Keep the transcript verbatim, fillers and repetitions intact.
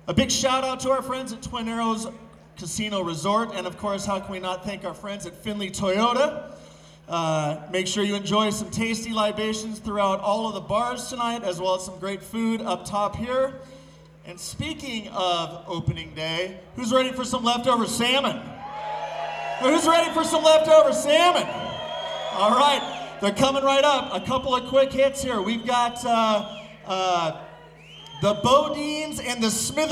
A big shout out to our friends at Twin Arrows Casino Resort, and of course, how can we not thank our friends at Findlay Toyota. Uh, make sure you enjoy some tasty libations throughout all of the bars tonight, as well as some great food up top here. And speaking of opening day, who's ready for some leftover salmon? Who's ready for some leftover salmon? All right, they're coming right up. A couple of quick hits here. We've got uh, uh, the Bodines and the Smith.